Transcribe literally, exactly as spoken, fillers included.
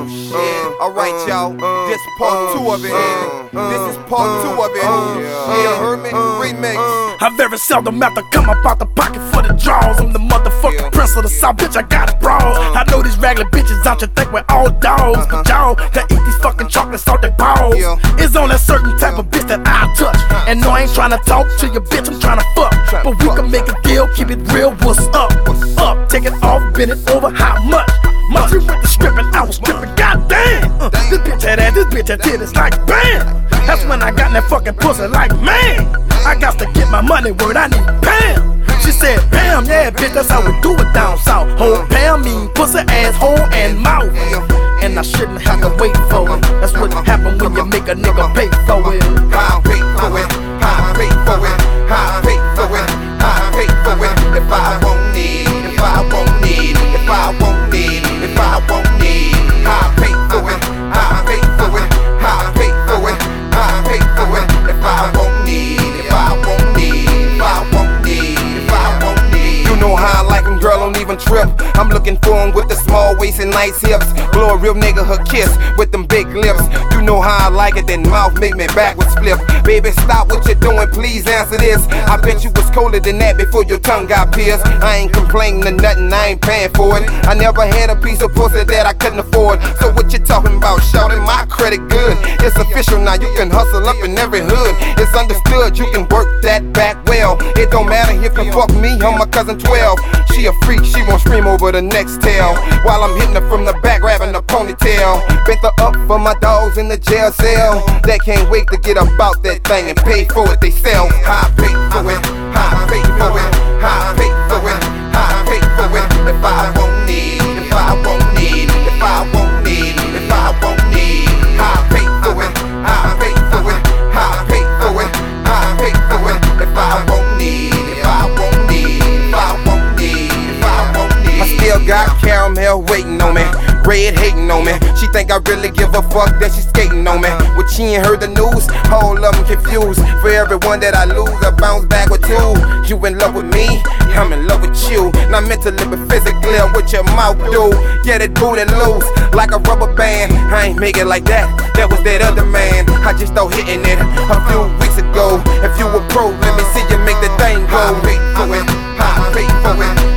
Oh shit. Alright, y'all. This part two of it. This is part two of it. Yeah, Herman remix. I very seldom have to come up out the pocket for the draws. I'm the motherfucking Yeah. prince of the South, bitch, I got it broad. I know these ragged bitches out here think we're all dogs, but y'all that eat these fucking chocolates off their balls. Yeah. It's on a certain type of bitch that I touch. And no, I ain't tryna talk to your bitch, I'm tryna fuck. Tryna But we fuck. can make a deal, keep it real, what's up? What's Up, take it off, bend it over, how much? Much we went to stripping, I was stripping, goddamn. Uh, this bitch had ass, this bitch had titties, like bam. That's when I got in that fucking pussy, like man. I got to get my money, word, I need Pam. She said, Pam, yeah, bitch, that's how we do it down south. Whole Pam mean pussy, asshole, and mouth. And I shouldn't have to wait for it. That's what happen when you make a nigga pay for it. I pay for it. I pay for it. I pay for it. I pay for it. If I won't need, if I won't need, if I won't need, if I won't need, I pay for it. I pay for it. I pay for it. I pay for it. If I won't need, if I won't need, if I won't need, if I won't need. You know how I like 'em, girl, don't even trip. I'm looking for 'em with the small waist and nice hips. Blow a real nigga her kiss with them big lips. You know how I like it, then mouth make me backwards flip. Baby, stop what you're doing, please answer this. I bet you was colder than that before your tongue got pierced. I ain't complaining to nothing, I ain't paying for it. I never had a piece of pussy that I couldn't afford. So what you talking about, shouting my credit good? It's official now, you can hustle up in every hood. It's understood, you can work that back well. It don't matter if you fuck me, I'm my cousin twelve. She a freak, she won't scream over the next tail. While I'm hitting her from the back, grabbing the ponytail. Bent her up for my dogs in the jail cell. They can't wait to get about that thing and pay for it they sell. I pay for it, I pay for it, I pay for it, I pay for it. If I won't need, if I won't need, if I won't need, if I won't need, I pay for it, I pay for it, I pay for it, I pay for it. If I won't need, if I won't need, if I won't need, if I won't need. I still got caramel waiting on me. Red hating on me. She think I really give a fuck that she skating on me. When she ain't heard the news, all of them confused. For everyone that I lose, I bounce back with two. You in love with me, I'm in love with you. Not mentally but physically, what your mouth do. Yeah, that booty loose, like a rubber band. I ain't make it like that, that was that other man. I just started hitting it a few weeks ago. If you a pro, let me see you make the thing go. I pay for it, I pay for it.